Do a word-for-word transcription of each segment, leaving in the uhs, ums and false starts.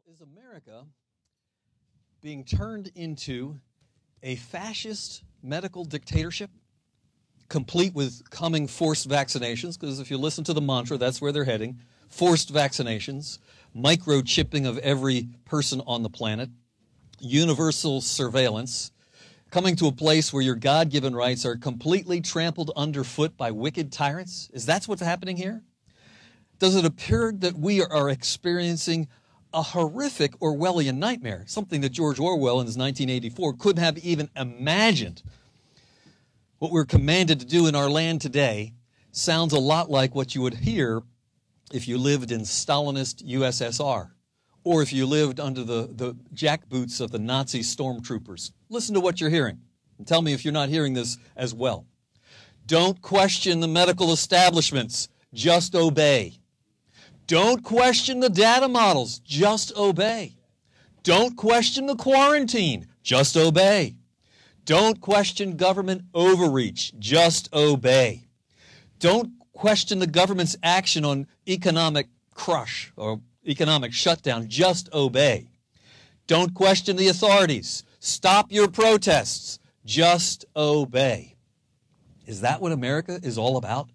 Is America being turned into a fascist medical dictatorship, complete with coming forced vaccinations? Because if you listen to the mantra, that's where they're heading. Forced vaccinations, microchipping of every person on the planet, universal surveillance, coming to a place where your God-given rights are completely trampled underfoot by wicked tyrants? Is that what's happening here? Does it appear that we are experiencing a horrific Orwellian nightmare, something that George Orwell in his nineteen eighty-four couldn't have even imagined? What we're commanded to do in our land today sounds a lot like what you would hear if you lived in Stalinist U S S R, or if you lived under the, the jackboots of the Nazi stormtroopers. Listen to what you're hearing, and tell me if you're not hearing this as well. Don't question the medical establishments, just obey. Don't question the data models, just obey. Don't question the quarantine, just obey. Don't question government overreach, just obey. Don't question the government's action on economic crush or economic shutdown, just obey. Don't question the authorities. Stop your protests, just obey. Is that what America is all about?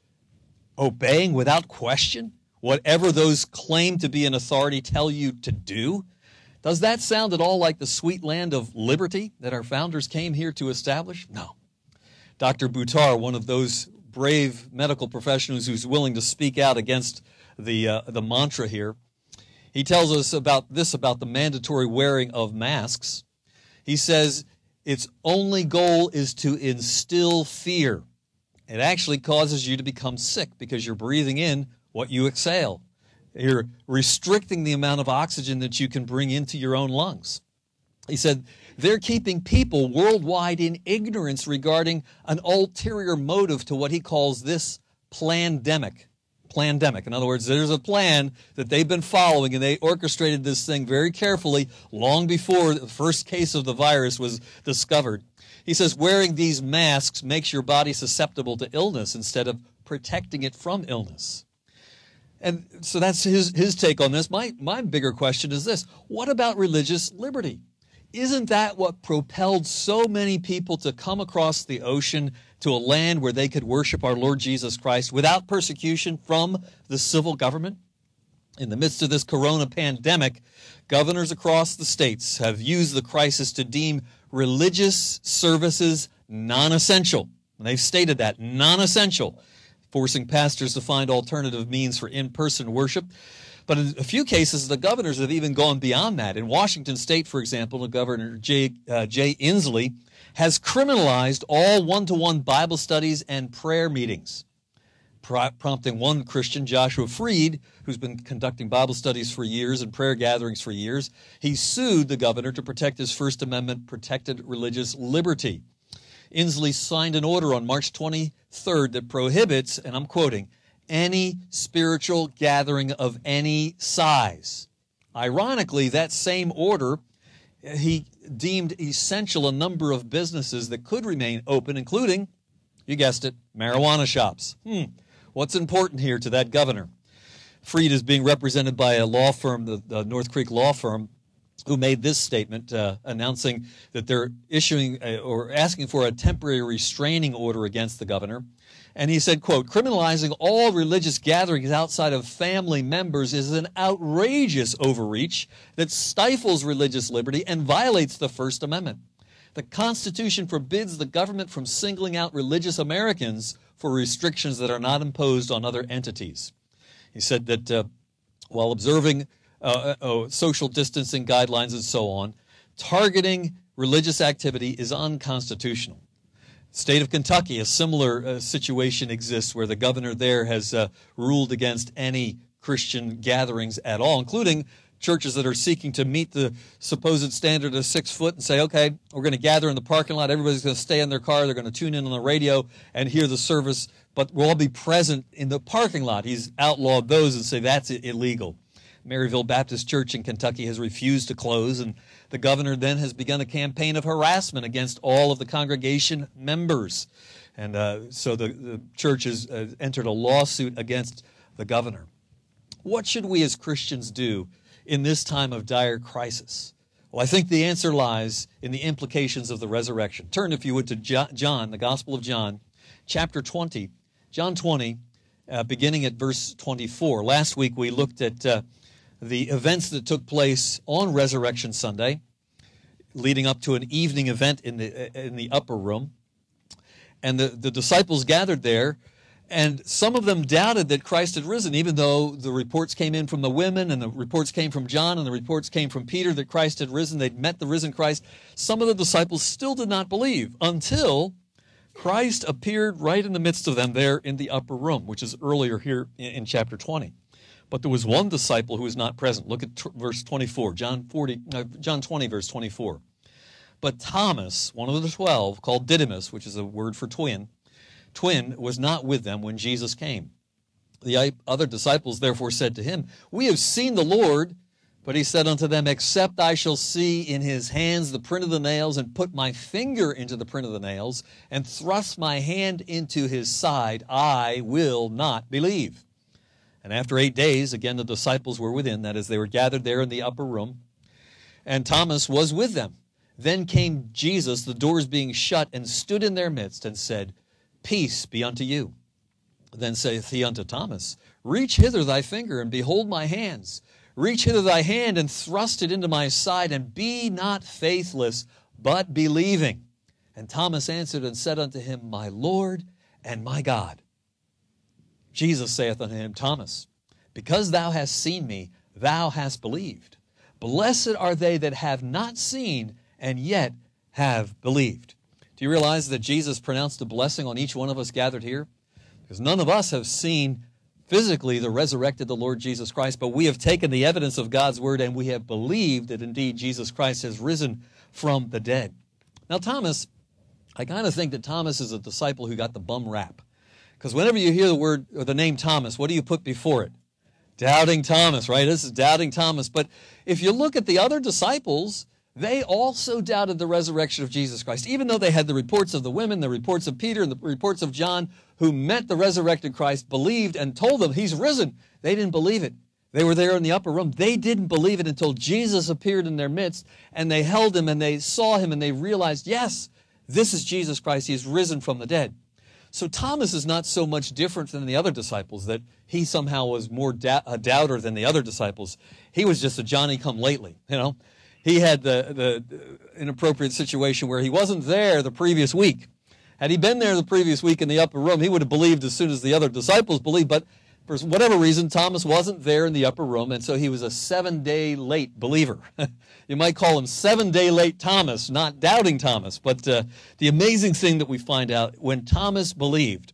Obeying without question? Whatever those claim to be an authority tell you to do? Does that sound at all like the sweet land of liberty that our founders came here to establish? No. Doctor Buttar, one of those brave medical professionals who's willing to speak out against the, uh, the mantra here, he tells us about this about the mandatory wearing of masks. He says its only goal is to instill fear. It actually causes you to become sick because you're breathing in what you exhale. You're restricting the amount of oxygen that you can bring into your own lungs. He said they're keeping people worldwide in ignorance regarding an ulterior motive to what he calls this plandemic. Plandemic. In other words, there's a plan that they've been following, and they orchestrated this thing very carefully long before the first case of the virus was discovered. He says wearing these masks makes your body susceptible to illness instead of protecting it from illness. And so that's his, his take on this. My, my bigger question is this. What about religious liberty? Isn't that what propelled so many people to come across the ocean to a land where they could worship our Lord Jesus Christ without persecution from the civil government? In the midst of this corona pandemic, governors across the states have used the crisis to deem religious services non-essential. And they've stated that, non-essential, forcing pastors to find alternative means for in-person worship. But in a few cases, the governors have even gone beyond that. In Washington State, for example, the Governor Jay, uh, Jay Inslee has criminalized all one-to-one Bible studies and prayer meetings, pro- prompting one Christian, Joshua Freed, who's been conducting Bible studies for years and prayer gatherings for years. He sued the governor to protect his First Amendment protected religious liberty. Inslee signed an order on March twenty-third that prohibits, and I'm quoting, any spiritual gathering of any size. Ironically, that same order, he deemed essential a number of businesses that could remain open, including, you guessed it, marijuana shops. Hmm. What's important here to that governor? Freed is being represented by a law firm, the, the North Creek law firm, who made this statement uh, announcing that they're issuing a, or asking for a temporary restraining order against the governor. And he said, quote, criminalizing all religious gatherings outside of family members is an outrageous overreach that stifles religious liberty and violates the First Amendment. The Constitution forbids the government from singling out religious Americans for restrictions that are not imposed on other entities. He said that uh, while observing Uh, uh, social distancing guidelines and so on, targeting religious activity is unconstitutional. State of Kentucky, a similar uh, situation exists where the governor there has uh, ruled against any Christian gatherings at all, including churches that are seeking to meet the supposed standard of six foot and say, okay, we're going to gather in the parking lot, everybody's going to stay in their car, they're going to tune in on the radio and hear the service, but we'll all be present in the parking lot. He's outlawed those and say that's illegal. Maryville Baptist Church in Kentucky has refused to close, and the governor then has begun a campaign of harassment against all of the congregation members. And uh, so the, the church has uh, entered a lawsuit against the governor. What should we as Christians do in this time of dire crisis? Well, I think the answer lies in the implications of the resurrection. Turn, if you would, to John, the Gospel of John, chapter twenty. John twenty, uh, beginning at verse twenty-four. Last week we looked at uh, the events that took place on Resurrection Sunday, leading up to an evening event in the in the upper room. And the, the disciples gathered there, and some of them doubted that Christ had risen, even though the reports came in from the women, and the reports came from John, and the reports came from Peter that Christ had risen. They'd met the risen Christ. Some of the disciples still did not believe until Christ appeared right in the midst of them there in the upper room, which is earlier here in, in chapter twenty. But there was one disciple who was not present. Look at t- verse twenty-four, John forty, uh, John twenty, verse twenty-four. But Thomas, one of the twelve, called Didymus, which is a word for twin, twin, was not with them when Jesus came. The other disciples therefore said to him, "We have seen the Lord." But he said unto them, "Except I shall see in his hands the print of the nails, and put my finger into the print of the nails, and thrust my hand into his side, I will not believe." And after eight days, again the disciples were within, that is, they were gathered there in the upper room, and Thomas was with them. Then came Jesus, the doors being shut, and stood in their midst, and said, "Peace be unto you." Then saith he unto Thomas, "Reach hither thy finger, and behold my hands. Reach hither thy hand, and thrust it into my side, and be not faithless, but believing." And Thomas answered and said unto him, "My Lord and my God." Jesus saith unto him, "Thomas, because thou hast seen me, thou hast believed. Blessed are they that have not seen, and yet have believed." Do you realize that Jesus pronounced a blessing on each one of us gathered here? Because none of us have seen physically the resurrected the Lord Jesus Christ, but we have taken the evidence of God's word and we have believed that indeed Jesus Christ has risen from the dead. Now Thomas, I kind of think that Thomas is a disciple who got the bum rap. Because whenever you hear the word or the name Thomas, what do you put before it? Doubting Thomas, right? This is Doubting Thomas. But if you look at the other disciples, they also doubted the resurrection of Jesus Christ, even though they had the reports of the women, the reports of Peter, and the reports of John, who met the resurrected Christ, believed, and told them he's risen. They didn't believe it. They were there in the upper room. They didn't believe it until Jesus appeared in their midst, and they held him, and they saw him, and they realized, yes, this is Jesus Christ. He is risen from the dead. So Thomas is not so much different than the other disciples, that he somehow was more da- a doubter than the other disciples. He was just a Johnny-come-lately, you know. He had the, the inappropriate situation where he wasn't there the previous week. Had he been there the previous week in the upper room, he would have believed as soon as the other disciples believed. But for whatever reason, Thomas wasn't there in the upper room, and so he was a seven-day late believer. You might call him seven-day late Thomas, not Doubting Thomas. But uh, the amazing thing that we find out, when Thomas believed,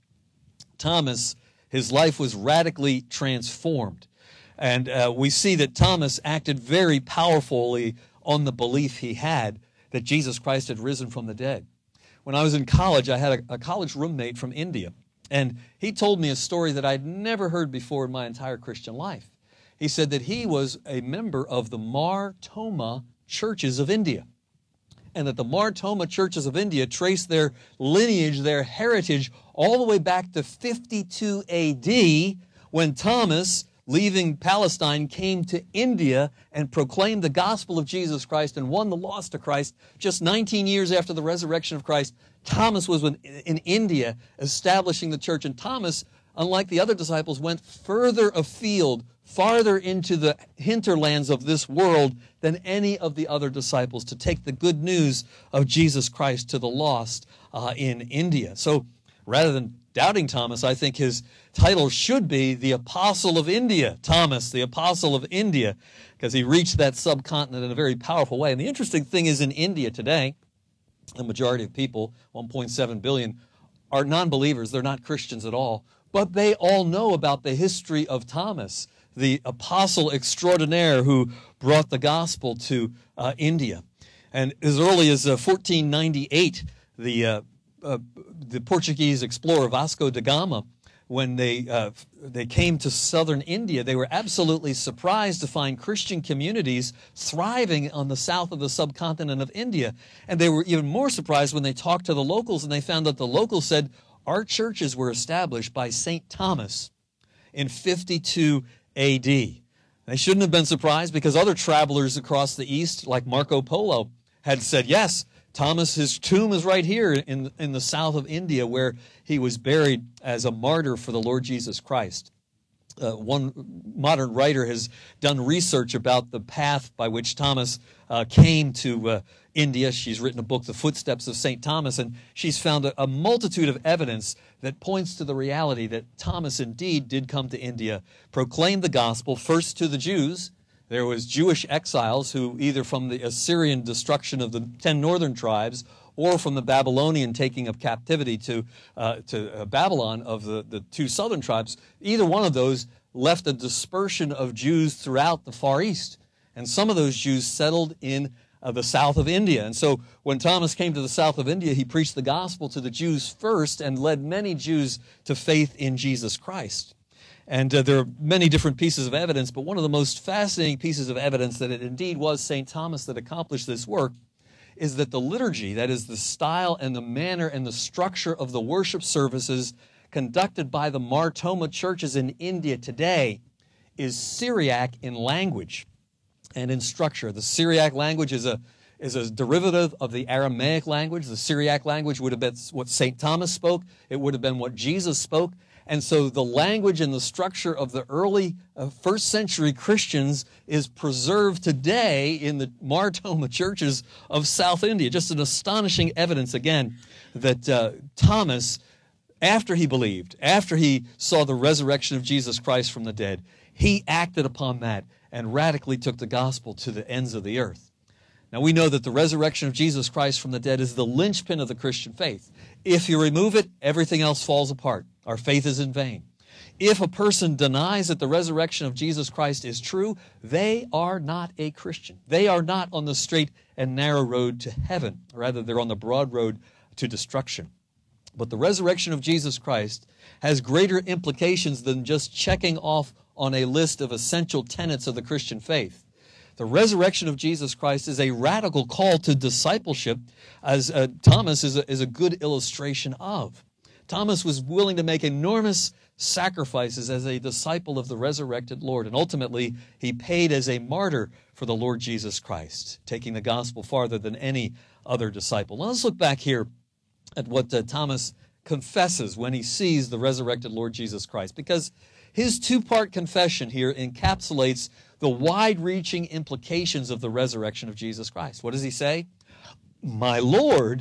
Thomas, his life was radically transformed. And uh, we see that Thomas acted very powerfully on the belief he had that Jesus Christ had risen from the dead. When I was in college, I had a, a college roommate from India, and he told me a story that I'd never heard before in my entire Christian life. He said that he was a member of the Mar Thoma churches of India, and that the Mar Thoma churches of India traced their lineage, their heritage, all the way back to fifty-two A D, when Thomas, leaving Palestine, came to India and proclaimed the gospel of Jesus Christ and won the lost to Christ. Just nineteen years after the resurrection of Christ, Thomas was in India establishing the church. And Thomas, unlike the other disciples, went further afield, farther into the hinterlands of this world than any of the other disciples to take the good news of Jesus Christ to the lost uh, in India. So rather than Doubting Thomas, I think his title should be the Apostle of India. Thomas, the Apostle of India, because he reached that subcontinent in a very powerful way. And the interesting thing is, in India today, the majority of people, one point seven billion, are non-believers. They're not Christians at all. But they all know about the history of Thomas, the apostle extraordinaire who brought the gospel to uh, India. And as early as uh, fourteen ninety-eight, the uh, uh, the Portuguese explorer Vasco da Gama, when they uh, they came to southern India, they were absolutely surprised to find Christian communities thriving on the south of the subcontinent of India. And they were even more surprised when they talked to the locals, and they found that the locals said, our churches were established by Saint Thomas in fifty-two A D. They shouldn't have been surprised because other travelers across the east, like Marco Polo, had said, yes, Thomas, his tomb is right here in, in the south of India where he was buried as a martyr for the Lord Jesus Christ. Uh, one modern writer has done research about the path by which Thomas uh, came to uh, India. She's written a book, The Footsteps of Saint Thomas, and she's found a, a multitude of evidence that points to the reality that Thomas indeed did come to India, proclaim the gospel first to the Jews. There was Jewish exiles who, either from the Assyrian destruction of the ten northern tribes or from the Babylonian taking of captivity to uh, to uh, Babylon of the, the two southern tribes, either one of those left a dispersion of Jews throughout the Far East. And some of those Jews settled in uh, the south of India. And so when Thomas came to the south of India, he preached the gospel to the Jews first and led many Jews to faith in Jesus Christ. And uh, there are many different pieces of evidence, but one of the most fascinating pieces of evidence that it indeed was Saint Thomas that accomplished this work is that the liturgy, that is the style and the manner and the structure of the worship services conducted by the Mar Thoma churches in India today, is Syriac in language and in structure. The Syriac language is a is a derivative of the Aramaic language. The Syriac language would have been what Saint Thomas spoke. It would have been what Jesus spoke. And so the language and the structure of the early uh, first century Christians is preserved today in the Mar Thoma churches of South India. Just an astonishing evidence, again, that uh, Thomas, after he believed, after he saw the resurrection of Jesus Christ from the dead, he acted upon that and radically took the gospel to the ends of the earth. Now, we know that the resurrection of Jesus Christ from the dead is the linchpin of the Christian faith. If you remove it, everything else falls apart. Our faith is in vain. If a person denies that the resurrection of Jesus Christ is true, they are not a Christian. They are not on the straight and narrow road to heaven. Rather, they're on the broad road to destruction. But the resurrection of Jesus Christ has greater implications than just checking off on a list of essential tenets of the Christian faith. The resurrection of Jesus Christ is a radical call to discipleship, as uh, Thomas is a, is a good illustration of. Thomas was willing to make enormous sacrifices as a disciple of the resurrected Lord, and ultimately he paid as a martyr for the Lord Jesus Christ, taking the gospel farther than any other disciple. Now let's look back here at what uh, Thomas confesses when he sees the resurrected Lord Jesus Christ, because his two-part confession here encapsulates the wide-reaching implications of the resurrection of Jesus Christ. What does he say? My Lord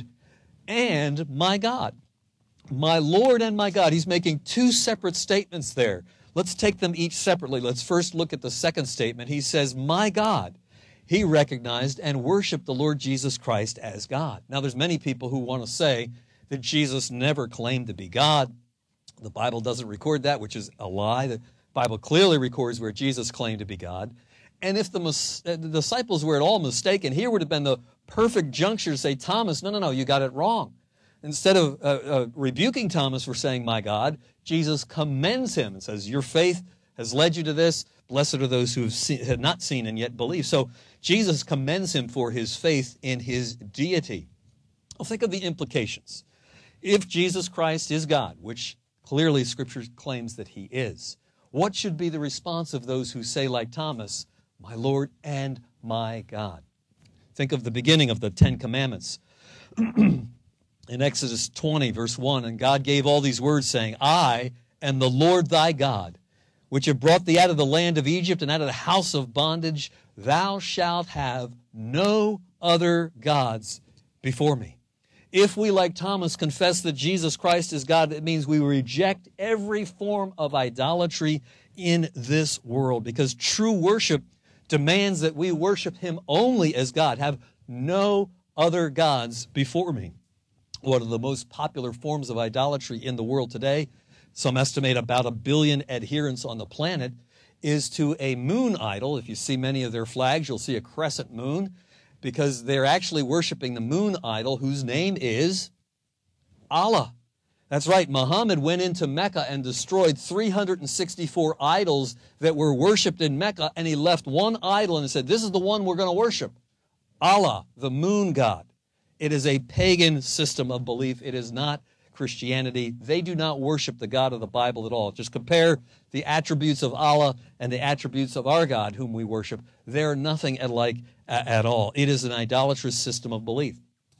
and my God. My Lord and my God. He's making two separate statements there. Let's take them each separately. Let's first look at the second statement. He says, my God. He recognized and worshiped the Lord Jesus Christ as God. Now, there's many people who want to say that Jesus never claimed to be God. The Bible doesn't record that, which is a lie. The Bible clearly records where Jesus claimed to be God. And if the, the disciples were at all mistaken, here would have been the perfect juncture to say, Thomas, no, no, no, you got it wrong. Instead of uh, uh, rebuking Thomas for saying, my God, Jesus commends him and says, your faith has led you to this. Blessed are those who have, seen, have not seen and yet believe. So Jesus commends him for his faith in his deity. Well, think of the implications. If Jesus Christ is God, which clearly Scripture claims that he is, what should be the response of those who say, like Thomas, my Lord and my God? Think of the beginning of the Ten Commandments. In Exodus twenty, verse one, and God gave all these words, saying, I am the Lord thy God, which have brought thee out of the land of Egypt and out of the house of bondage. Thou shalt have no other gods before me. If we, like Thomas, confess that Jesus Christ is God, it means we reject every form of idolatry in this world, because true worship demands that we worship him only as God, have no other gods before me. One of the most popular forms of idolatry in the world today, some estimate about a billion adherents on the planet, is to a moon idol. If you see many of their flags, you'll see a crescent moon, because they're actually worshiping the moon idol, whose name is Allah. That's right, Muhammad went into Mecca and destroyed three hundred sixty-four idols that were worshipped in Mecca, and he left one idol and said, this is the one we're going to worship, Allah, the moon god. It is a pagan system of belief. It is not Christianity. They do not worship the God of the Bible at all. Just compare the attributes of Allah and the attributes of our God, whom we worship. They're nothing alike at all. It is an idolatrous system of belief.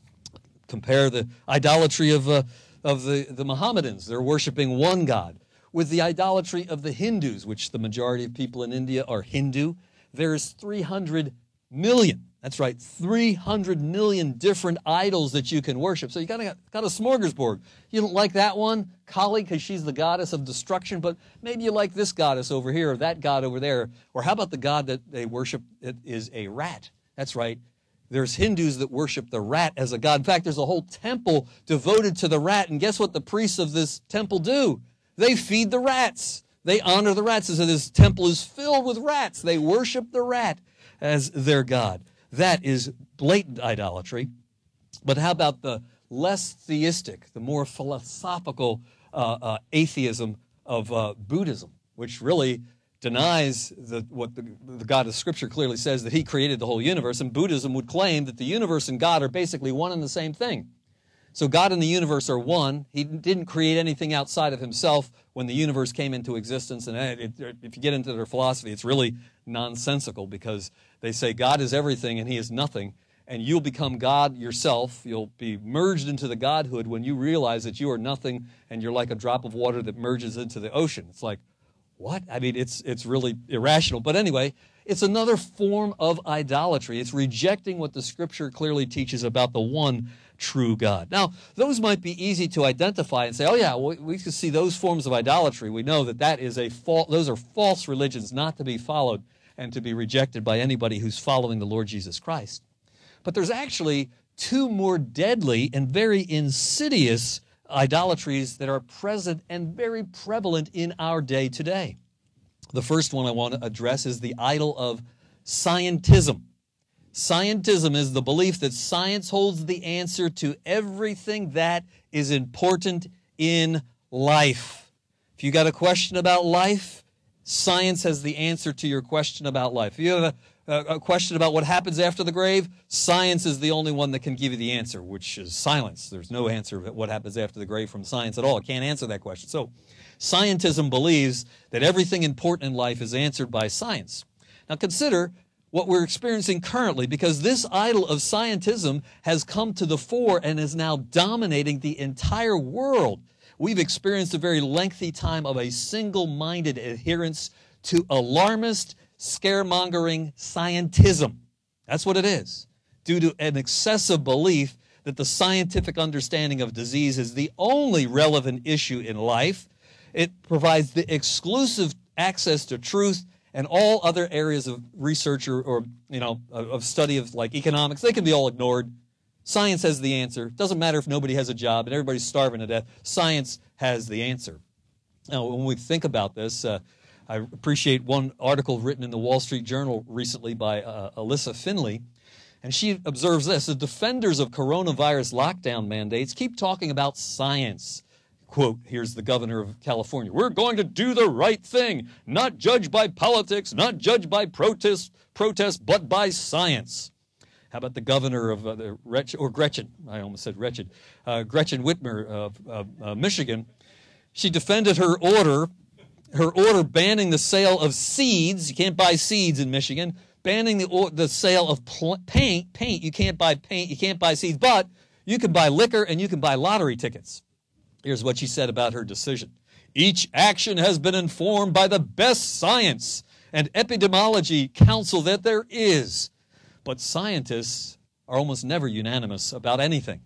Compare the idolatry of, uh, of the, the Mohammedans. They're worshiping one God. With the idolatry of the Hindus, which the majority of people in India are Hindu, there's three hundred million. That's right, three hundred million different idols that you can worship. So you got, a, got a smorgasbord. You don't like that one, Kali, because she's the goddess of destruction, but maybe you like this goddess over here or that god over there. Or how about the god that they worship that is a rat? That's right. There's Hindus that worship the rat as a god. In fact, there's a whole temple devoted to the rat, and guess what the priests of this temple do? They feed the rats. They honor the rats. So this temple is filled with rats. They worship the rat as their god. That is blatant idolatry. But how about the less theistic, the more philosophical uh, uh, atheism of uh, Buddhism, which really denies the, what the, the God of Scripture clearly says, that he created the whole universe, and Buddhism would claim that the universe and God are basically one and the same thing. So God and the universe are one. He didn't create anything outside of himself when the universe came into existence. And it, it, if you get into their philosophy, it's really nonsensical, because they say God is everything and he is nothing. And you'll become God yourself. You'll be merged into the Godhood when you realize that you are nothing and you're like a drop of water that merges into the ocean. It's like, what? I mean, it's, it's really irrational. But anyway, it's another form of idolatry. It's rejecting what the Scripture clearly teaches about the one true God. Now, those might be easy to identify and say, oh yeah, we, we can see those forms of idolatry. We know that that is a fal- those are false religions, not to be followed and to be rejected by anybody who's following the Lord Jesus Christ. But there's actually two more deadly and very insidious idolatries that are present and very prevalent in our day today. The first one I want to address is the idol of scientism. Scientism is the belief that science holds the answer to everything that is important in life. If you got a question about life, science has the answer to your question about life. If you have a, a question about what happens after the grave, science is the only one that can give you the answer, which is silence. There's no answer of what happens after the grave from science at all. It can't answer that question. So scientism believes that everything important in life is answered by science. Now consider what we're experiencing currently, because this idol of scientism has come to the fore and is now dominating the entire world. We've experienced a very lengthy time of a single-minded adherence to alarmist, scaremongering scientism. That's what it is, due to an excessive belief that the scientific understanding of disease is the only relevant issue in life. It provides the exclusive access to truth, and all other areas of research or, or you know, of study of like economics, they can be all ignored. Science has the answer. It doesn't matter if nobody has a job and everybody's starving to death. Science has the answer. Now, when we think about this, uh, I appreciate one article written in the Wall Street Journal recently by uh, Alyssa Finley, and she observes this: the defenders of coronavirus lockdown mandates keep talking about science. Quote, here's the governor of California: "We're going to do the right thing, not judged by politics, not judged by protest, protest, but by science." How about the governor of uh, the Wretch, or Gretchen, I almost said wretched, uh, Gretchen Whitmer of uh, uh, Michigan. She defended her order, her order banning the sale of seeds. You can't buy seeds in Michigan. Banning the, or, the sale of pl- paint. Paint, you can't buy paint, you can't buy seeds, but you can buy liquor and you can buy lottery tickets. Here's what she said about her decision: "Each action has been informed by the best science and epidemiology counsel that there is. But scientists are almost never unanimous about anything.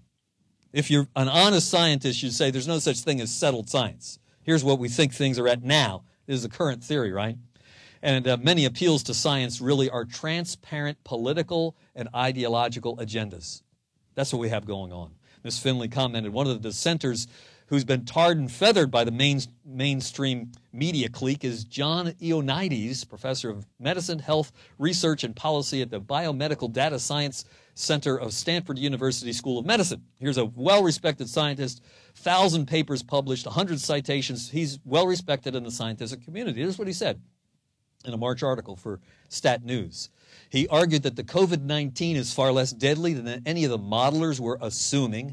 If you're an honest scientist, you'd say there's no such thing as settled science. Here's what we think things are at now. This is the current theory, right? And uh, many appeals to science really are transparent political and ideological agendas. That's what we have going on." Miz Finley commented, "One of the dissenters who's been tarred and feathered by the main, mainstream media clique is John Ioannidis, professor of medicine, health, research, and policy at the Biomedical Data Science Center of Stanford University School of Medicine. Here's a well-respected scientist, one thousand papers published, one hundred citations. He's well-respected in the scientific community." Here's what he said in a March article for Stat News. He argued that the COVID nineteen is far less deadly than any of the modelers were assuming.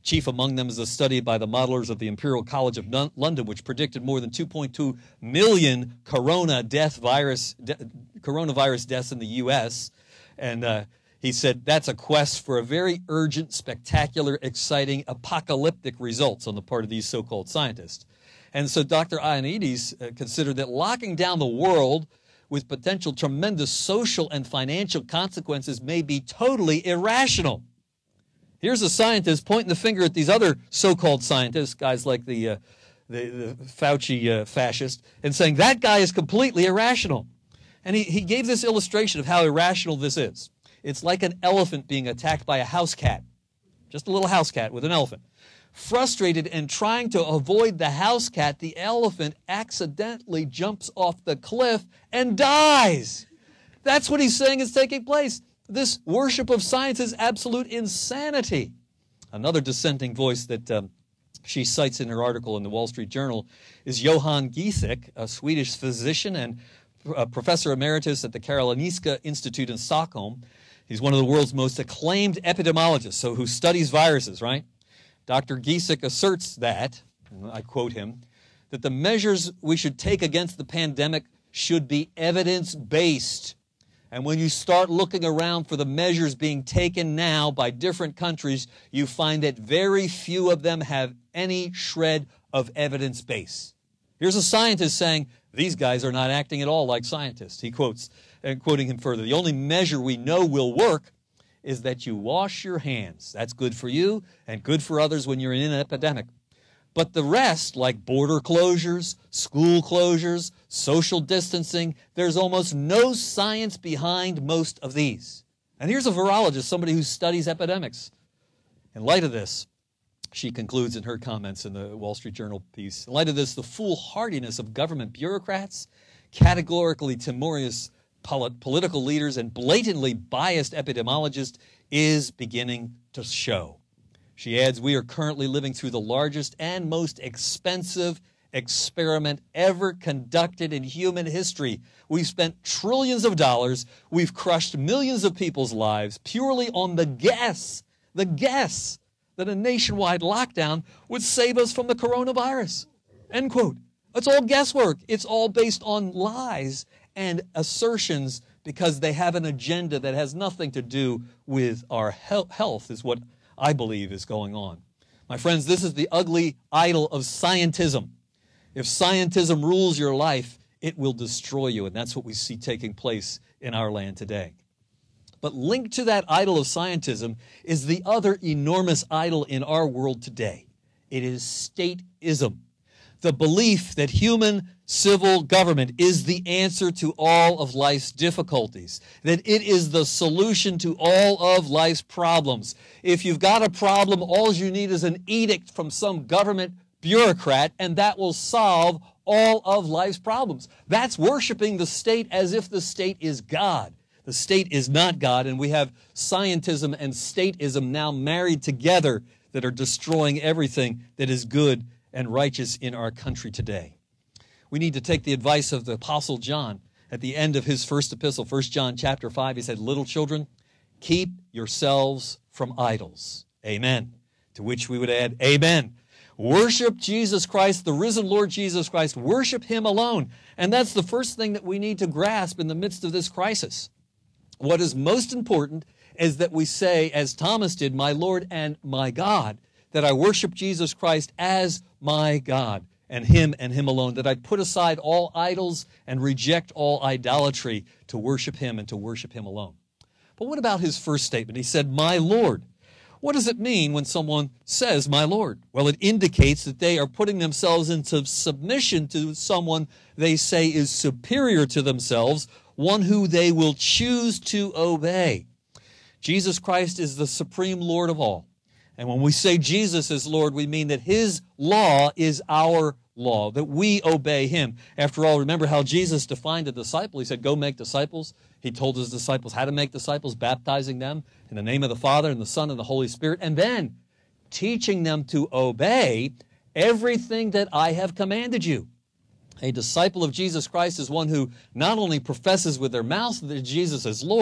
Chief among them is a study by the modelers of the Imperial College of London, which predicted more than two point two million corona death virus, de- coronavirus deaths in the U S And uh, he said that's a quest for a very urgent, spectacular, exciting, apocalyptic results on the part of these so-called scientists. And so Doctor Ioannidis uh, considered that locking down the world with potential tremendous social and financial consequences may be totally irrational. Here's a scientist pointing the finger at these other so-called scientists, guys like the, uh, the, the Fauci uh, fascist, and saying that guy is completely irrational. And he, he gave this illustration of how irrational this is. It's like an elephant being attacked by a house cat, just a little house cat with an elephant. Frustrated and trying to avoid the house cat, the elephant accidentally jumps off the cliff and dies. That's what he's saying is taking place. This worship of science is absolute insanity. Another dissenting voice that um, she cites in her article in the Wall Street Journal is Johan Giesecke, a Swedish physician and a professor emeritus at the Karolinska Institute in Stockholm. He's one of the world's most acclaimed epidemiologists, so who studies viruses, right? Doctor Giesecke asserts that, and I quote him, that the measures we should take against the pandemic should be evidence-based. And when you start looking around for the measures being taken now by different countries, you find that very few of them have any shred of evidence base. Here's a scientist saying, these guys are not acting at all like scientists. He quotes, and quoting him further, the only measure we know will work is that you wash your hands. That's good for you and good for others when you're in an epidemic. But the rest, like border closures, school closures, social distancing, there's almost no science behind most of these. And here's a virologist, somebody who studies epidemics. In light of this, she concludes in her comments in the Wall Street Journal piece, in light of this, the foolhardiness of government bureaucrats, categorically timorous polit- political leaders, and blatantly biased epidemiologists is beginning to show. She adds, we are currently living through the largest and most expensive experiment ever conducted in human history. We've spent trillions of dollars. We've crushed millions of people's lives purely on the guess, the guess that a nationwide lockdown would save us from the coronavirus. End quote. It's all guesswork. It's all based on lies and assertions because they have an agenda that has nothing to do with our health, is what I believe is going on. My friends, this is the ugly idol of scientism. If scientism rules your life, it will destroy you, and that's what we see taking place in our land today. But linked to that idol of scientism is the other enormous idol in our world today. It is stateism. The belief that human civil government is the answer to all of life's difficulties, that it is the solution to all of life's problems. If you've got a problem, all you need is an edict from some government bureaucrat, and that will solve all of life's problems. That's worshiping the state as if the state is God. The state is not God, and we have scientism and stateism now married together that are destroying everything that is good and righteous in our country today. We need to take the advice of the Apostle John at the end of his first epistle, First John chapter five. He said, little children, keep yourselves from idols. Amen. To which we would add, amen. Worship Jesus Christ, the risen Lord Jesus Christ. Worship him alone. And that's the first thing that we need to grasp in the midst of this crisis. What is most important is that we say, as Thomas did, my Lord and my God, that I worship Jesus Christ as my God, and him and him alone, that I put aside all idols and reject all idolatry to worship him and to worship him alone. But what about his first statement? He said, my Lord. What does it mean when someone says, my Lord? Well, it indicates that they are putting themselves into submission to someone they say is superior to themselves, one who they will choose to obey. Jesus Christ is the supreme Lord of all. And when we say Jesus is Lord, we mean that his law is our law, that we obey him. After all, remember how Jesus defined a disciple. He said, go make disciples. He told his disciples how to make disciples, baptizing them in the name of the Father and the Son and the Holy Spirit, and then teaching them to obey everything that I have commanded you. A disciple of Jesus Christ is one who not only professes with their mouth that Jesus is Lord,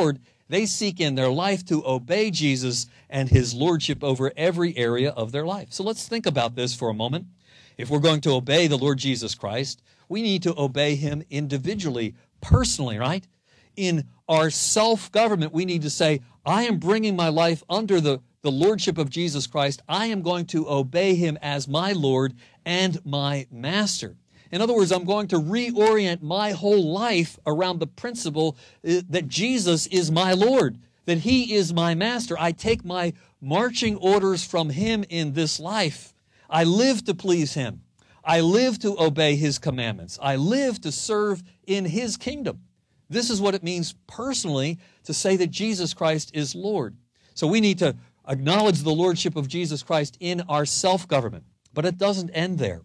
They seek in their life to obey Jesus and his lordship over every area of their life. So let's think about this for a moment. If we're going to obey the Lord Jesus Christ, we need to obey him individually, personally, right? In our self-government, we need to say, I am bringing my life under the, the lordship of Jesus Christ. I am going to obey him as my Lord and my master. In other words, I'm going to reorient my whole life around the principle that Jesus is my Lord, that he is my master. I take my marching orders from him in this life. I live to please him. I live to obey his commandments. I live to serve in his kingdom. This is what it means personally to say that Jesus Christ is Lord. So we need to acknowledge the lordship of Jesus Christ in our self-government. But it doesn't end there,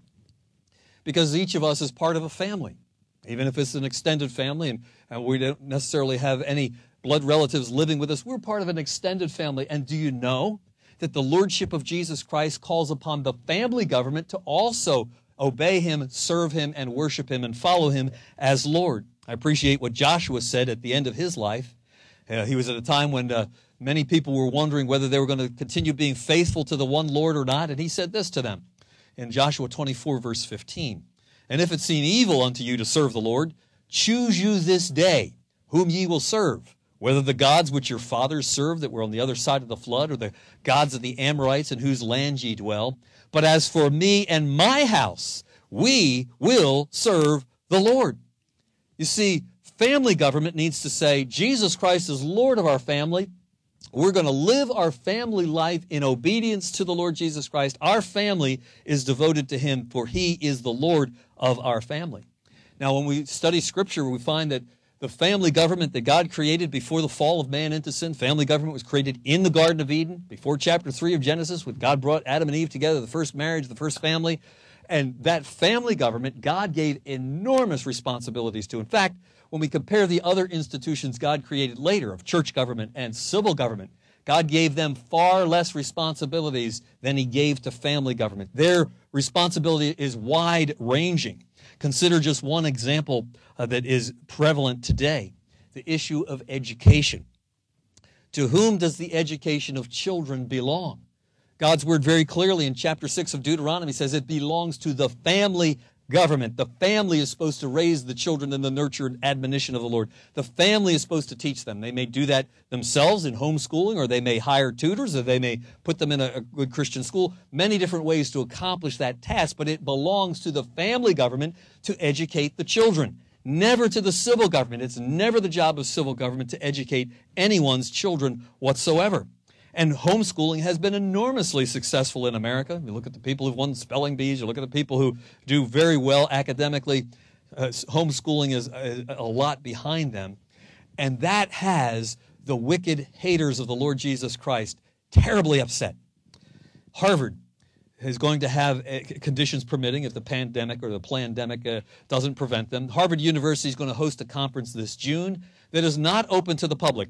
because each of us is part of a family. Even if it's an extended family and, and we don't necessarily have any blood relatives living with us, we're part of an extended family. And do you know that the lordship of Jesus Christ calls upon the family government to also obey him, serve him, and worship him and follow him as Lord? I appreciate what Joshua said at the end of his life. Uh, he was at a time when uh, many people were wondering whether they were going to continue being faithful to the one Lord or not. And he said this to them in Joshua twenty-four, verse fifteen. And if it seem evil unto you to serve the Lord, choose you this day whom ye will serve, whether the gods which your fathers served that were on the other side of the flood, or the gods of the Amorites in whose land ye dwell. But as for me and my house, we will serve the Lord. You see, family government needs to say, Jesus Christ is Lord of our family. We're going to live our family life in obedience to the Lord Jesus Christ. Our family is devoted to him, for he is the Lord of our family. Now, when we study Scripture, we find that the family government that God created before the fall of man into sin, family government was created in the Garden of Eden, before chapter three of Genesis, when God brought Adam and Eve together, the first marriage, the first family. And that family government, God gave enormous responsibilities to. In fact, when we compare the other institutions God created later of church government and civil government, God gave them far less responsibilities than he gave to family government. Their responsibility is wide-ranging. Consider just one example uh, that is prevalent today, the issue of education. To whom does the education of children belong? God's word very clearly in chapter six of Deuteronomy says it belongs to the family government. The family is supposed to raise the children in the nurture and admonition of the Lord. The family is supposed to teach them. They may do that themselves in homeschooling, or they may hire tutors, or they may put them in a, a good Christian school. Many different ways to accomplish that task, but it belongs to the family government to educate the children. Never to the civil government. It's never the job of civil government to educate anyone's children whatsoever. And homeschooling has been enormously successful in America. You look at the people who've won spelling bees. You look at the people who do very well academically. Uh, homeschooling is a, a lot behind them. And that has the wicked haters of the Lord Jesus Christ terribly upset. Harvard is going to have, uh, conditions permitting, if the pandemic or the plandemic uh, doesn't prevent them, Harvard University is going to host a conference this June that is not open to the public,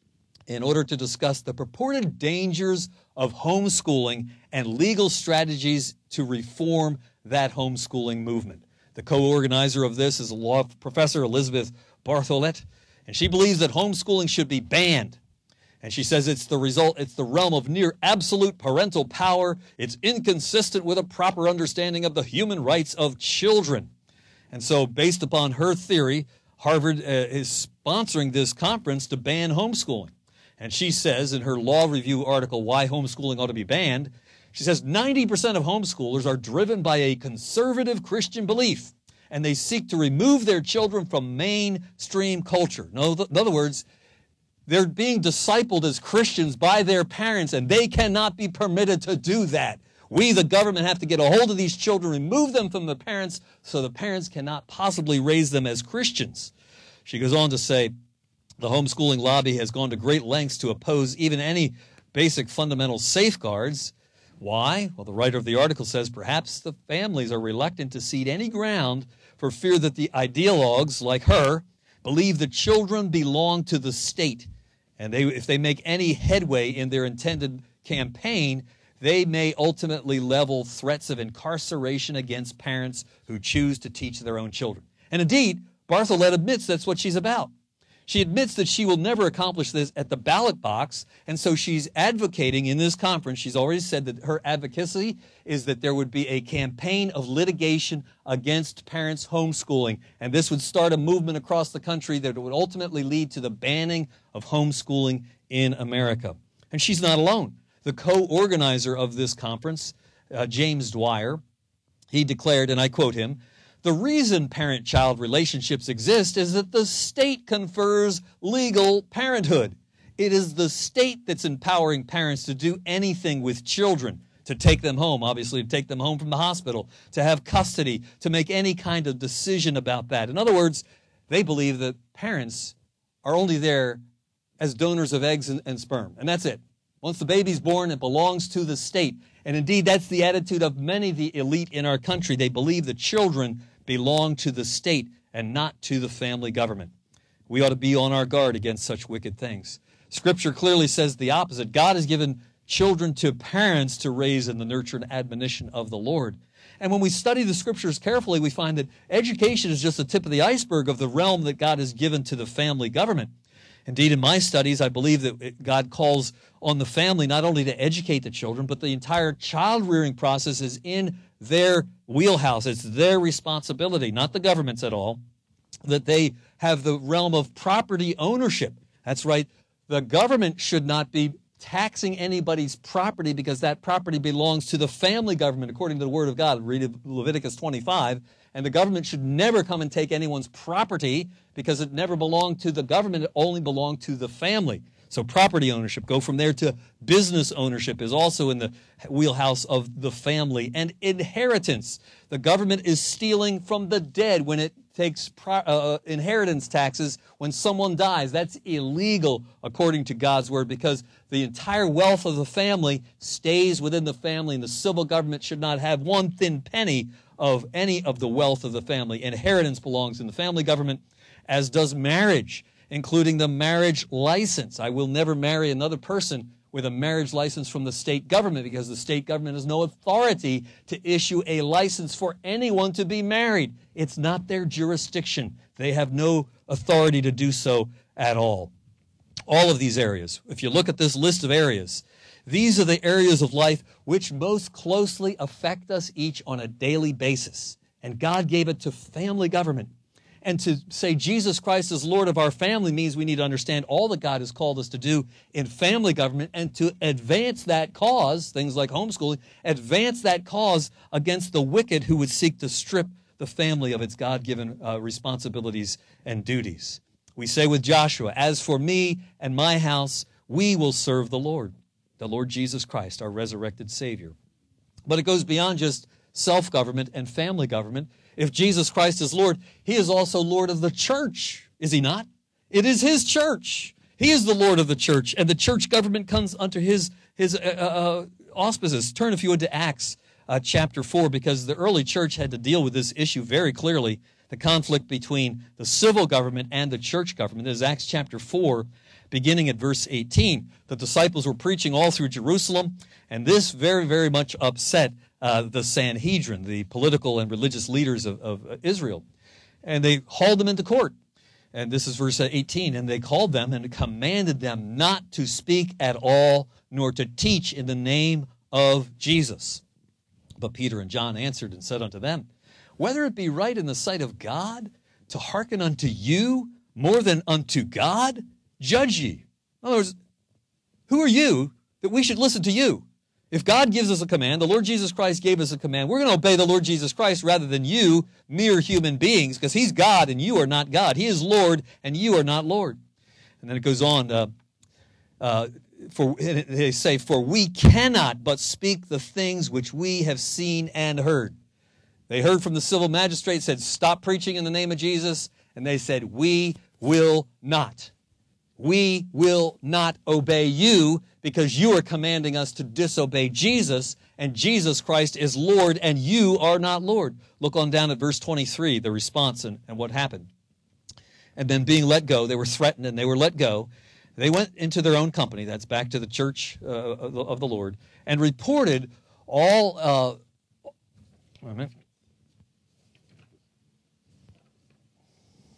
in order to discuss the purported dangers of homeschooling and legal strategies to reform that homeschooling movement. The co-organizer of this is a law professor, Elizabeth Bartholet, and she believes that homeschooling should be banned. And she says it's the result, it's the realm of near absolute parental power. It's inconsistent with a proper understanding of the human rights of children. And so, based upon her theory, Harvard uh, is sponsoring this conference to ban homeschooling. And she says in her law review article, Why Homeschooling Ought to Be Banned, she says ninety percent of homeschoolers are driven by a conservative Christian belief, and they seek to remove their children from mainstream culture. In other words, they're being discipled as Christians by their parents, and they cannot be permitted to do that. We, the government, have to get a hold of these children, remove them from the parents, so the parents cannot possibly raise them as Christians. She goes on to say, the homeschooling lobby has gone to great lengths to oppose even any basic fundamental safeguards. Why? Well, the writer of the article says perhaps the families are reluctant to cede any ground for fear that the ideologues like her believe the children belong to the state. And they, if they make any headway in their intended campaign, they may ultimately level threats of incarceration against parents who choose to teach their own children. And indeed, Bartholet admits that's what she's about. She admits that she will never accomplish this at the ballot box, and so she's advocating in this conference. She's already said that her advocacy is that there would be a campaign of litigation against parents homeschooling, and this would start a movement across the country that would ultimately lead to the banning of homeschooling in America. And she's not alone. The co-organizer of this conference, uh, James Dwyer, he declared, and I quote him, "The reason parent-child relationships exist is that the state confers legal parenthood. It is the state that's empowering parents to do anything with children, to take them home, obviously to take them home from the hospital, to have custody, to make any kind of decision about that." In other words, they believe that parents are only there as donors of eggs and, and sperm, and that's it. Once the baby's born, it belongs to the state. And indeed, that's the attitude of many of the elite in our country. They believe the children belong to the state and not to the family government. We ought to be on our guard against such wicked things. Scripture clearly says the opposite. God has given children to parents to raise in the nurture and admonition of the Lord. And when we study the Scriptures carefully, we find that education is just the tip of the iceberg of the realm that God has given to the family government. Indeed, in my studies, I believe that God calls on the family not only to educate the children, but the entire child-rearing process is in their wheelhouse. It's their responsibility, not the government's at all, that they have the realm of property ownership. That's right. The government should not be taxing anybody's property because that property belongs to the family government, according to the Word of God. Read Leviticus twenty-five. And the government should never come and take anyone's property because it never belonged to the government. It only belonged to the family. So property ownership, go from there to business ownership, is also in the wheelhouse of the family. And inheritance. The government is stealing from the dead when it takes pro- uh, inheritance taxes when someone dies. That's illegal according to God's word because the entire wealth of the family stays within the family, and the civil government should not have one thin penny of any of the wealth of the family. Inheritance belongs in the family government, as does marriage, including the marriage license. I will never marry another person with a marriage license from the state government because the state government has no authority to issue a license for anyone to be married. It's not their jurisdiction. They have no authority to do so at all. All of these areas, if you look at this list of areas, these are the areas of life which most closely affect us each on a daily basis. And God gave it to family government. And to say Jesus Christ is Lord of our family means we need to understand all that God has called us to do in family government and to advance that cause, things like homeschooling, advance that cause against the wicked who would seek to strip the family of its God-given uh, responsibilities and duties. We say with Joshua, "As for me and my house, we will serve the Lord," the Lord Jesus Christ, our resurrected Savior. But it goes beyond just self-government and family government. If Jesus Christ is Lord, He is also Lord of the church, is He not? It is His church. He is the Lord of the church, and the church government comes under His, his uh, uh, auspices. Turn, if you would, to Acts uh, chapter four, because the early church had to deal with this issue very clearly, the conflict between the civil government and the church government. This is Acts chapter four, beginning at verse eighteen. The disciples were preaching all through Jerusalem, and this very, very much upset uh, the Sanhedrin, the political and religious leaders of, of Israel. And they hauled them into court. And this is verse eighteen. "And they called them and commanded them not to speak at all, nor to teach in the name of Jesus. But Peter and John answered and said unto them, Whether it be right in the sight of God to hearken unto you more than unto God, judge ye." In other words, who are you that we should listen to you? If God gives us a command, the Lord Jesus Christ gave us a command, we're going to obey the Lord Jesus Christ rather than you, mere human beings, because He's God and you are not God. He is Lord and you are not Lord. And then it goes on, uh, uh, for they say, "For we cannot but speak the things which we have seen and heard." They heard from the civil magistrate, said, "Stop preaching in the name of Jesus." And they said, "We will not. We will not obey you because you are commanding us to disobey Jesus, and Jesus Christ is Lord, and you are not Lord." Look on down at verse twenty-three, the response and, and what happened. "And then being let go," they were threatened and they were let go. They went into their own company, that's back to the church uh, of the Lord, and reported all... Uh, wait a minute.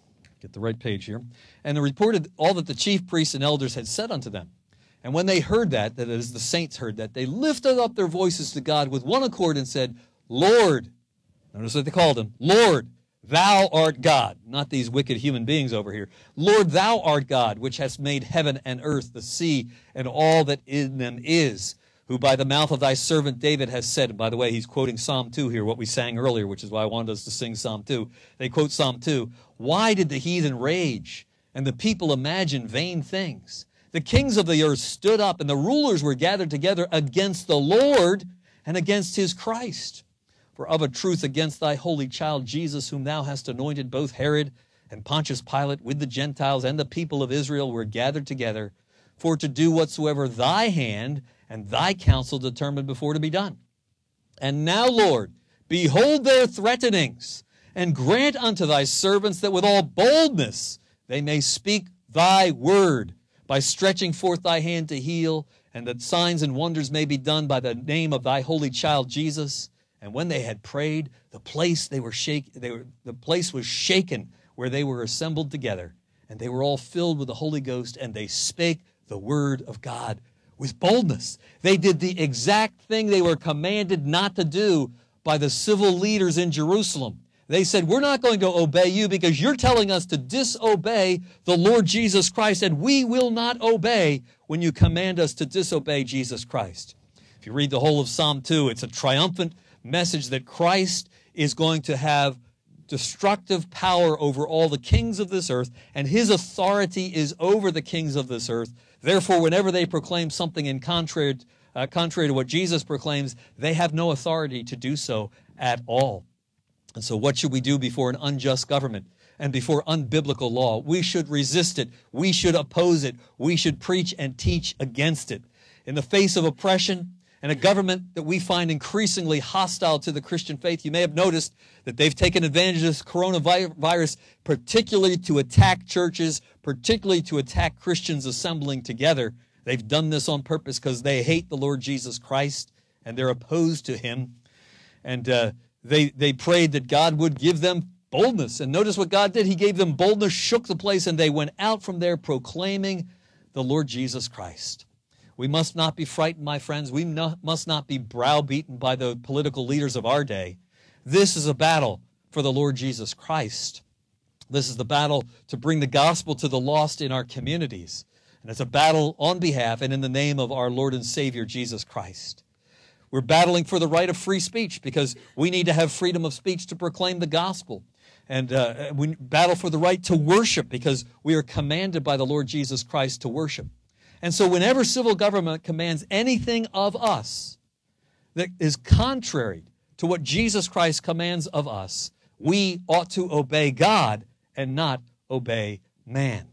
Get the right page here. And they reported all that the chief priests and elders had said unto them. And when they heard that, that is, the saints heard that, they lifted up their voices to God with one accord and said, Lord, notice what they called him, Lord, thou art God. Not these wicked human beings over here. Lord, thou art God, which hast made heaven and earth, the sea, and all that in them is, who by the mouth of thy servant David has said, and by the way, he's quoting Psalm two here, what we sang earlier, which is why I wanted us to sing Psalm two. They quote Psalm two. Why did the heathen rage, and the people imagine vain things? The kings of the earth stood up, and the rulers were gathered together against the Lord and against his Christ. For of a truth against thy holy child Jesus, whom thou hast anointed, both Herod and Pontius Pilate with the Gentiles and the people of Israel were gathered together for to do whatsoever thy hand and thy counsel determined before to be done. And now, Lord, behold their threatenings, and grant unto thy servants that with all boldness they may speak thy word, by stretching forth thy hand to heal, and that signs and wonders may be done by the name of thy holy child Jesus. And when they had prayed, the place they were shake, they were, the place was shaken where they were assembled together, and they were all filled with the Holy Ghost, and they spake the word of God with boldness. They did the exact thing they were commanded not to do by the civil leaders in Jerusalem. They said, we're not going to obey you because you're telling us to disobey the Lord Jesus Christ, and we will not obey when you command us to disobey Jesus Christ. If you read the whole of Psalm two, it's a triumphant message that Christ is going to have destructive power over all the kings of this earth, and his authority is over the kings of this earth. Therefore, whenever they proclaim something in contrary, uh, contrary to what Jesus proclaims, they have no authority to do so at all. And so what should we do before an unjust government and before unbiblical law? We should resist it. We should oppose it. We should preach and teach against it. In the face of oppression and a government that we find increasingly hostile to the Christian faith, you may have noticed that they've taken advantage of this coronavirus, particularly to attack churches, particularly to attack Christians assembling together. They've done this on purpose because they hate the Lord Jesus Christ and they're opposed to him. And uh, they, they prayed that God would give them boldness. And notice what God did. He gave them boldness, shook the place, and they went out from there proclaiming the Lord Jesus Christ. We must not be frightened, my friends. We no, must not be browbeaten by the political leaders of our day. This is a battle for the Lord Jesus Christ. This is the battle to bring the gospel to the lost in our communities. And it's a battle on behalf and in the name of our Lord and Savior, Jesus Christ. We're battling for the right of free speech because we need to have freedom of speech to proclaim the gospel. And uh, we battle for the right to worship because we are commanded by the Lord Jesus Christ to worship. And so whenever civil government commands anything of us that is contrary to what Jesus Christ commands of us, we ought to obey God and not obey man.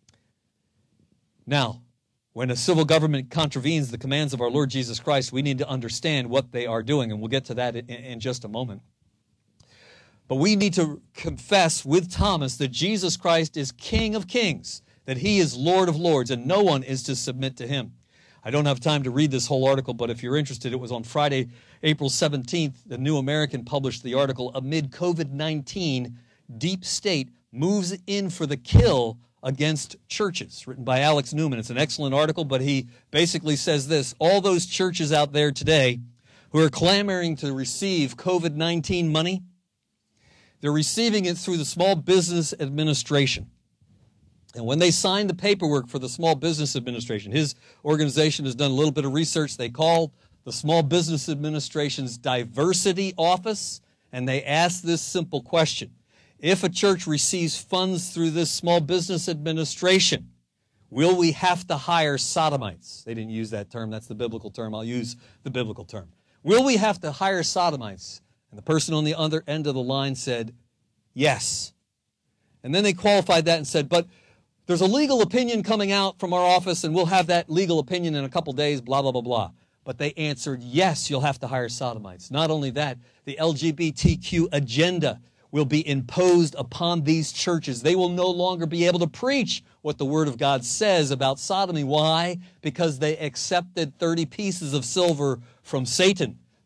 Now, when a civil government contravenes the commands of our Lord Jesus Christ, we need to understand what they are doing, and we'll get to that in, in just a moment. But we need to confess with Thomas that Jesus Christ is King of kings, that he is Lord of lords, and no one is to submit to him. I don't have time to read this whole article, but if you're interested, it was on Friday, April seventeenth. The New American published the article, Amid COVID nineteen, Deep State Moves In for the Kill Against Churches, written by Alex Newman. It's an excellent article, but he basically says this: all those churches out there today who are clamoring to receive COVID nineteen money, they're receiving it through the Small Business Administration. And when they signed the paperwork for the Small Business Administration, his organization has done a little bit of research. They called the Small Business Administration's Diversity Office, and they asked this simple question: if a church receives funds through this Small Business Administration, will we have to hire sodomites? They didn't use that term. That's the biblical term. I'll use the biblical term. Will we have to hire sodomites? And the person on the other end of the line said, yes. And then they qualified that and said, but there's a legal opinion coming out from our office, and we'll have that legal opinion in a couple days, blah, blah, blah, blah. But they answered, yes, you'll have to hire sodomites. Not only that, the L G B T Q agenda will be imposed upon these churches. They will no longer be able to preach what the Word of God says about sodomy. Why? Because they accepted thirty pieces of silver from Satan,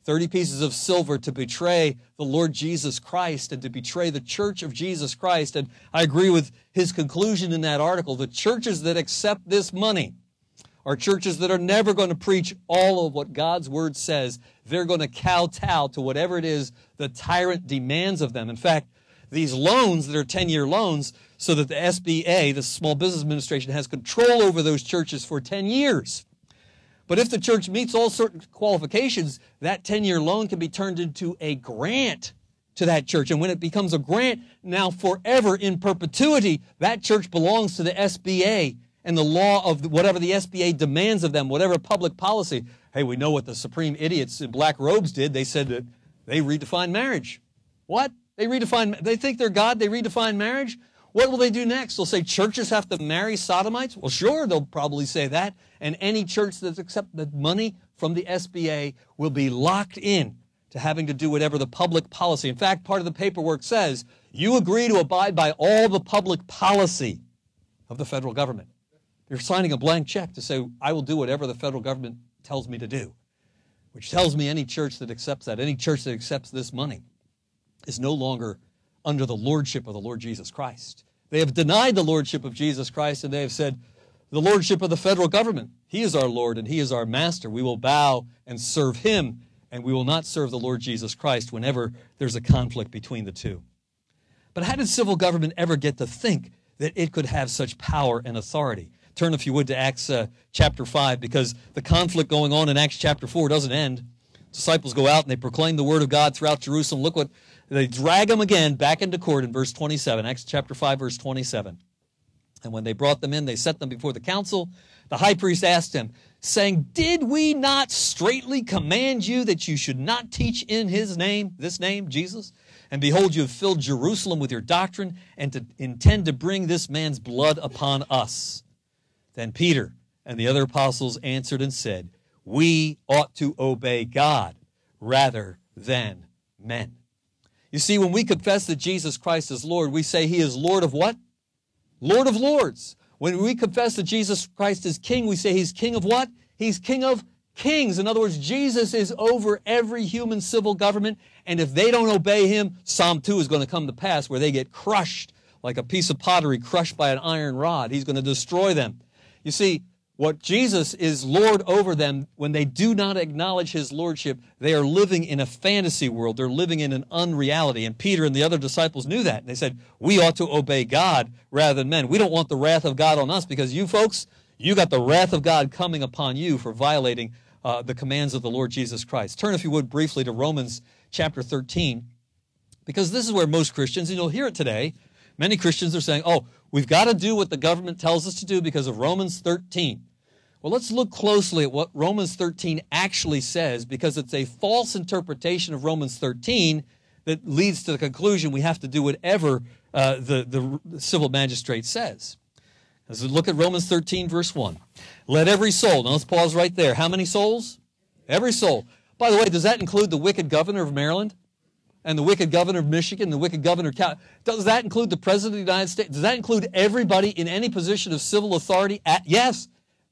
thirty pieces of silver to betray the Lord Jesus Christ and to betray the church of Jesus Christ. And I agree with his conclusion in that article. The churches that accept this money are churches that are never going to preach all of what God's word says. They're going to kowtow to whatever it is the tyrant demands of them. In fact, these loans that are ten-year loans, so that the S B A, the Small Business Administration, has control over those churches for ten years. But if the church meets all certain qualifications, that ten-year loan can be turned into a grant to that church. And when it becomes a grant, now forever in perpetuity, that church belongs to the S B A and the law of whatever the S B A demands of them, whatever public policy. Hey, we know what the supreme idiots in black robes did. They said that they redefined marriage. What? They redefine, they think they're God, they redefine marriage? What will they do next? They'll say churches have to marry sodomites? Well, sure, they'll probably say that. And any church that accepts the money from the S B A will be locked in to having to do whatever the public policy. In fact, part of the paperwork says, you agree to abide by all the public policy of the federal government. You're signing a blank check to say, I will do whatever the federal government tells me to do, which tells me any church that accepts that, any church that accepts this money, is no longer under the lordship of the Lord Jesus Christ. They have denied the lordship of Jesus Christ, and they have said, the lordship of the federal government. He is our Lord, and he is our master. We will bow and serve him, and we will not serve the Lord Jesus Christ whenever there's a conflict between the two. But how did civil government ever get to think that it could have such power and authority? Turn, if you would, to Acts uh, chapter five, because the conflict going on in Acts chapter four doesn't end. Disciples go out and they proclaim the word of God throughout Jerusalem. Look what, they drag them again back into court in verse twenty-seven, Acts chapter five, verse twenty-seven. And when they brought them in, they set them before the council. The high priest asked him, saying, did we not straitly command you that you should not teach in his name, this name, Jesus? And behold, you have filled Jerusalem with your doctrine and to intend to bring this man's blood upon us. Then Peter and the other apostles answered and said, we ought to obey God rather than men. You see, when we confess that Jesus Christ is Lord, we say he is Lord of what? Lord of lords. When we confess that Jesus Christ is King, we say he's King of what? He's King of kings. In other words, Jesus is over every human civil government, and if they don't obey him, Psalm two is going to come to pass where they get crushed like a piece of pottery crushed by an iron rod. He's going to destroy them. You see, what Jesus is Lord over them, when they do not acknowledge his lordship, they are living in a fantasy world. They're living in an unreality. And Peter and the other disciples knew that. And they said, we ought to obey God rather than men. We don't want the wrath of God on us because you folks, you got the wrath of God coming upon you for violating uh, the commands of the Lord Jesus Christ. Turn, if you would, briefly to Romans chapter thirteen, because this is where most Christians, and you'll hear it today, many Christians are saying, oh, we've got to do what the government tells us to do because of Romans thirteen. Well, let's look closely at what Romans thirteen actually says, because it's a false interpretation of Romans thirteen that leads to the conclusion we have to do whatever uh, the, the civil magistrate says. As we look at Romans thirteen, verse one. Let every soul, now let's pause right there. How many souls? Every soul. By the way, does that include the wicked governor of Maryland? And the wicked governor of Michigan, the wicked governor of Cal- does that include the president of the United States? Does that include everybody in any position of civil authority? At, yes.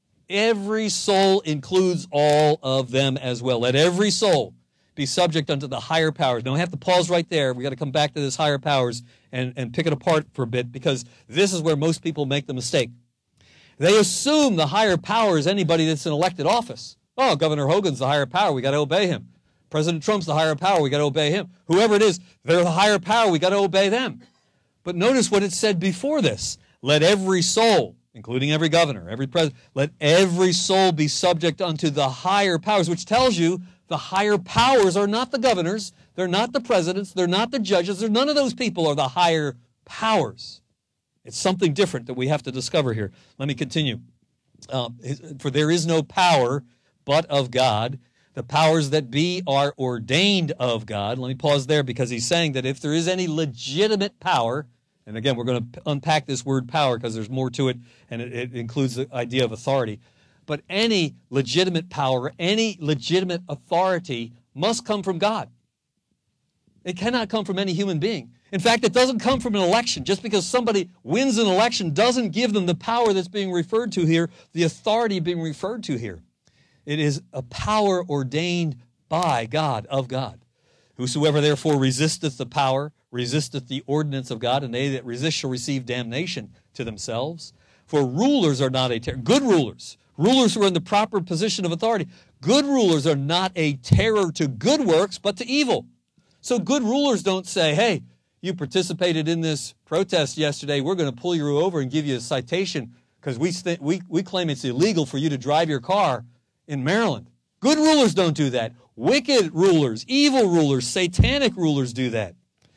Every soul includes all of them as well. Let every soul be subject unto the higher powers. Now, we have to pause right there. We've got to come back to this higher powers and, and pick it apart for a bit, because this is where most people make the mistake. They assume the higher power is anybody that's in elected office. Oh, Governor Hogan's the higher power. We got to obey him. President Trump's the higher power. We got to obey him. Whoever it is, they're the higher power. We got to obey them. But notice what it said before this. Let every soul, including every governor, every president, let every soul be subject unto the higher powers, which tells you the higher powers are not the governors, they're not the presidents, they're not the judges, they're, none of those people are the higher powers. It's something different that we have to discover here. Let me continue. Um, for there is no power but of God. The powers that be are ordained of God. Let me pause there, because he's saying that if there is any legitimate power, and again, we're going to unpack this word power because there's more to it, and it, it includes the idea of authority. But any legitimate power, any legitimate authority must come from God. It cannot come from any human being. In fact, it doesn't come from an election. Just because somebody wins an election doesn't give them the power that's being referred to here, the authority being referred to here. It is a power ordained by God, of God. Whosoever therefore resisteth the power, resisteth the ordinance of God, and they that resist shall receive damnation to themselves. For rulers are not a terror. Good rulers, rulers who are in the proper position of authority, good rulers are not a terror to good works, but to evil. So good rulers don't say, hey, you participated in this protest yesterday, we're going to pull you over and give you a citation because we, th- we, we claim it's illegal for you to drive your car in Maryland. Good rulers don't do that. Wicked rulers, evil rulers, satanic rulers do that.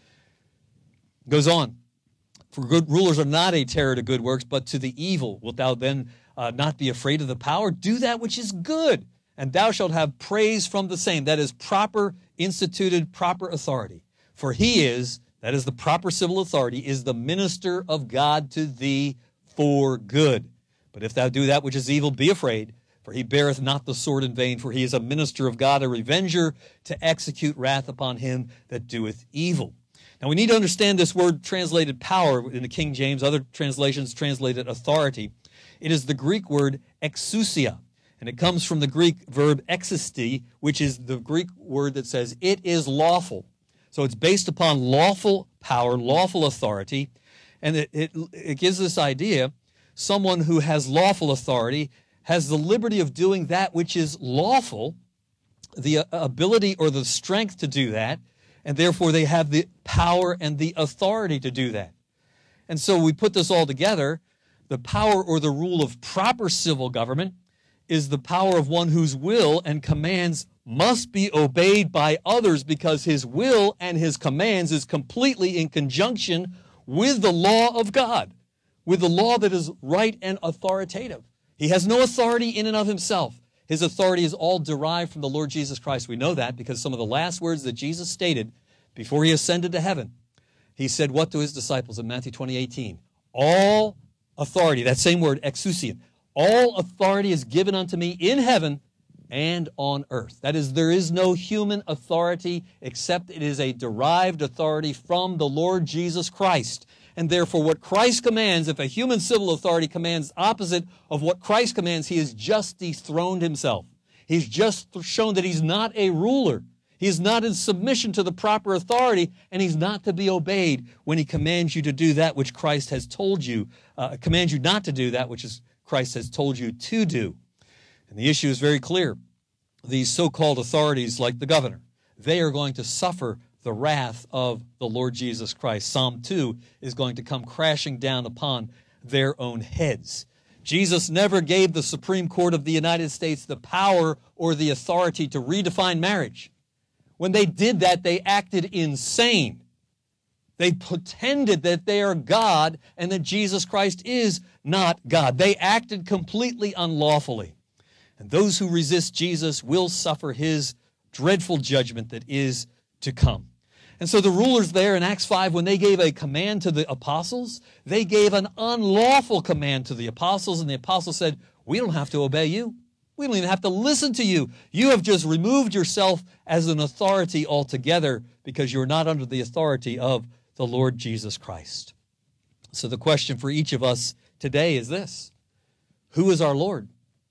Goes on. For good rulers are not a terror to good works, but to the evil. Wilt thou then uh, not be afraid of the power? Do that which is good, and thou shalt have praise from the same. That is proper, instituted, proper authority. For he is, that is the proper civil authority, is the minister of God to thee for good. But if thou do that which is evil, be afraid, for he beareth not the sword in vain, for he is a minister of God, a revenger, to execute wrath upon him that doeth evil. Now we need to understand this word translated power in the King James, other translations translated authority. It is the Greek word exousia, and it comes from the Greek verb existi, which is the Greek word that says it is lawful. So it's based upon lawful power, lawful authority, and it, it, it gives this idea, someone who has lawful authority has the liberty of doing that which is lawful, the ability or the strength to do that, and therefore they have the power and the authority to do that. And so we put this all together. The power or the rule of proper civil government is the power of one whose will and commands must be obeyed by others because his will and his commands is completely in conjunction with the law of God, with the law that is right and authoritative. He has no authority in and of himself. His authority is all derived from the Lord Jesus Christ. We know that because some of the last words that Jesus stated before he ascended to heaven, he said what to his disciples in Matthew twenty, eighteen? All authority, that same word, exousia, all authority is given unto me in heaven and on earth. That is, there is no human authority except it is a derived authority from the Lord Jesus Christ. And therefore, what Christ commands, if a human civil authority commands opposite of what Christ commands, he has just dethroned himself. He's just shown that he's not a ruler. He's not in submission to the proper authority, and he's not to be obeyed when he commands you to do that which Christ has told you, uh, commands you not to do that which is Christ has told you to do. And the issue is very clear. These so-called authorities, like the governor, they are going to suffer the wrath of the Lord Jesus Christ. Psalm two is going to come crashing down upon their own heads. Jesus never gave the Supreme Court of the United States the power or the authority to redefine marriage. When they did that, they acted insane. They pretended that they are God and that Jesus Christ is not God. They acted completely unlawfully. And those who resist Jesus will suffer his dreadful judgment that is to come. And so the rulers there in Acts five, when they gave a command to the apostles, they gave an unlawful command to the apostles, and the apostles said, we don't have to obey you. We don't even have to listen to you. You have just removed yourself as an authority altogether because you're not under the authority of the Lord Jesus Christ. So the question for each of us today is this: who is our Lord?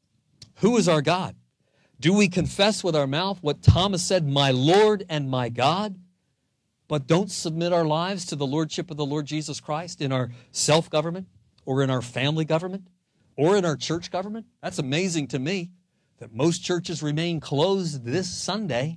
Who is our God? Do we confess with our mouth what Thomas said, my Lord and my God, but don't submit our lives to the lordship of the Lord Jesus Christ in our self-government or in our family government or in our church government? That's amazing to me that most churches remain closed this Sunday.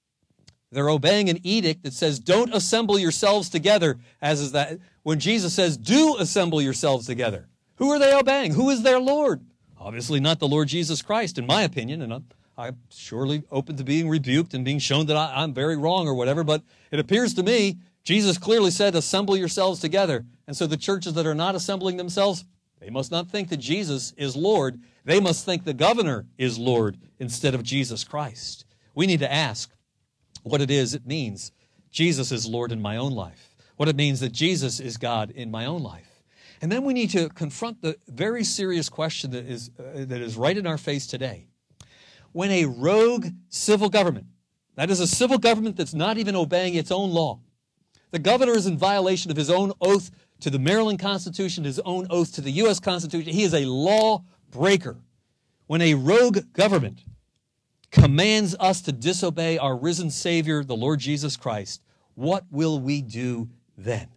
They're obeying an edict that says, don't assemble yourselves together, as is that when Jesus says, do assemble yourselves together. Who are they obeying? Who is their Lord? Obviously not the Lord Jesus Christ, in my opinion, and I'm, I'm surely open to being rebuked and being shown that I, I'm very wrong or whatever, but it appears to me Jesus clearly said, assemble yourselves together. And so the churches that are not assembling themselves, they must not think that Jesus is Lord. They must think the governor is Lord instead of Jesus Christ. We need to ask what it is it means Jesus is Lord in my own life, what it means that Jesus is God in my own life. And then we need to confront the very serious question that is, uh, that is right in our face today. When a rogue civil government, that is a civil government that's not even obeying its own law, the governor is in violation of his own oath to the Maryland Constitution, his own oath to the U S Constitution. He is a law breaker. When a rogue government commands us to disobey our risen Savior, the Lord Jesus Christ, what will we do then?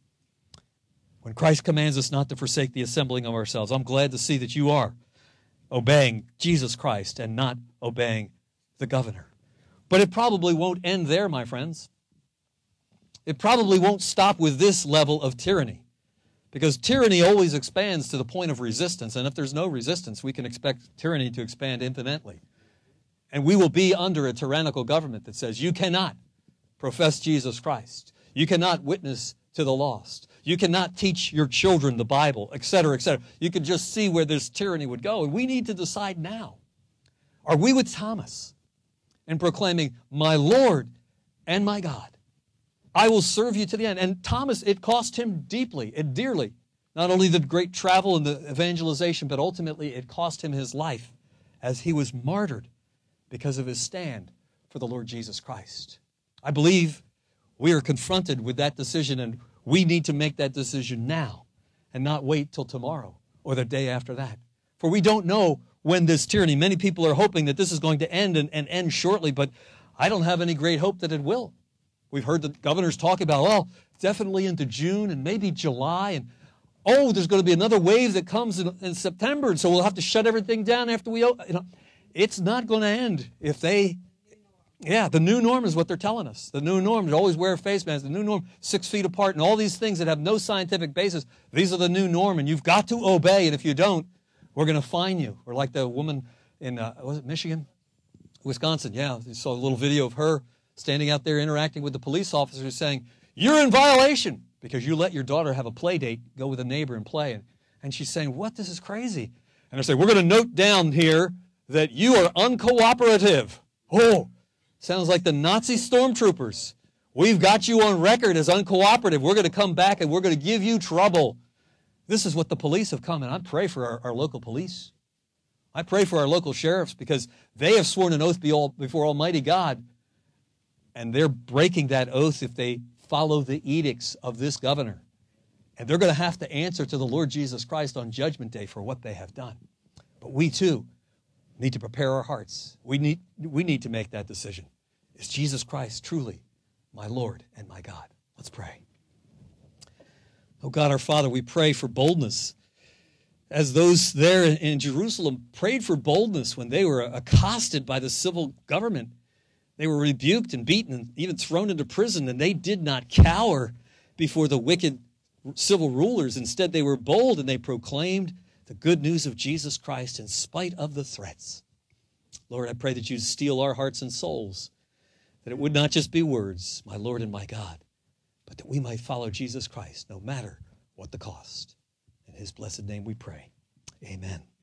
When Christ commands us not to forsake the assembling of ourselves, I'm glad to see that you are obeying Jesus Christ and not obeying the governor. But it probably won't end there, my friends. It probably won't stop with this level of tyranny, because tyranny always expands to the point of resistance, and if there's no resistance, we can expect tyranny to expand infinitely. And we will be under a tyrannical government that says you cannot profess Jesus Christ. You cannot witness to the lost. You cannot teach your children the Bible, et cetera, et cetera. You can just see where this tyranny would go. And we need to decide now. Are we with Thomas in proclaiming, my Lord and my God? I will serve you to the end. And Thomas, it cost him deeply and dearly. Not only the great travel and the evangelization, but ultimately it cost him his life as he was martyred because of his stand for the Lord Jesus Christ. I believe we are confronted with that decision, and we need to make that decision now and not wait till tomorrow or the day after that. For we don't know when this tyranny, many people are hoping that this is going to end and, and end shortly, but I don't have any great hope that it will. We've heard the governors talk about, well, definitely into June and maybe July, and oh, there's going to be another wave that comes in, in September, and so we'll have to shut everything down after we, you know, it's not going to end if they, yeah, the new norm is what they're telling us. The new norm is always wear face masks. The new norm, six feet apart, and all these things that have no scientific basis. These are the new norm, and you've got to obey, and if you don't, we're going to fine you. Or like the woman in, uh, was it Michigan? Wisconsin, yeah. You saw a little video of her standing out there interacting with the police officers saying, you're in violation because you let your daughter have a play date, go with a neighbor and play. And, and she's saying, what? This is crazy. And they say, we're going to note down here that you are uncooperative. Oh, sounds like the Nazi stormtroopers. We've got you on record as uncooperative. We're going to come back and we're going to give you trouble. This is what the police have come, and I pray for our, our local police. I pray for our local sheriffs because they have sworn an oath before Almighty God, and they're breaking that oath if they follow the edicts of this governor. And they're going to have to answer to the Lord Jesus Christ on Judgment Day for what they have done. But we too need to prepare our hearts. We need, we need to make that decision. Is Jesus Christ truly my Lord and my God? Let's pray. Oh God, our Father, we pray for boldness. As those there in Jerusalem prayed for boldness when they were accosted by the civil government, they were rebuked and beaten and even thrown into prison, and they did not cower before the wicked civil rulers. Instead, they were bold and they proclaimed the good news of Jesus Christ in spite of the threats. Lord, I pray that you'd steel our hearts and souls, that it would not just be words, my Lord and my God, but that we might follow Jesus Christ no matter what the cost. In his blessed name we pray. Amen.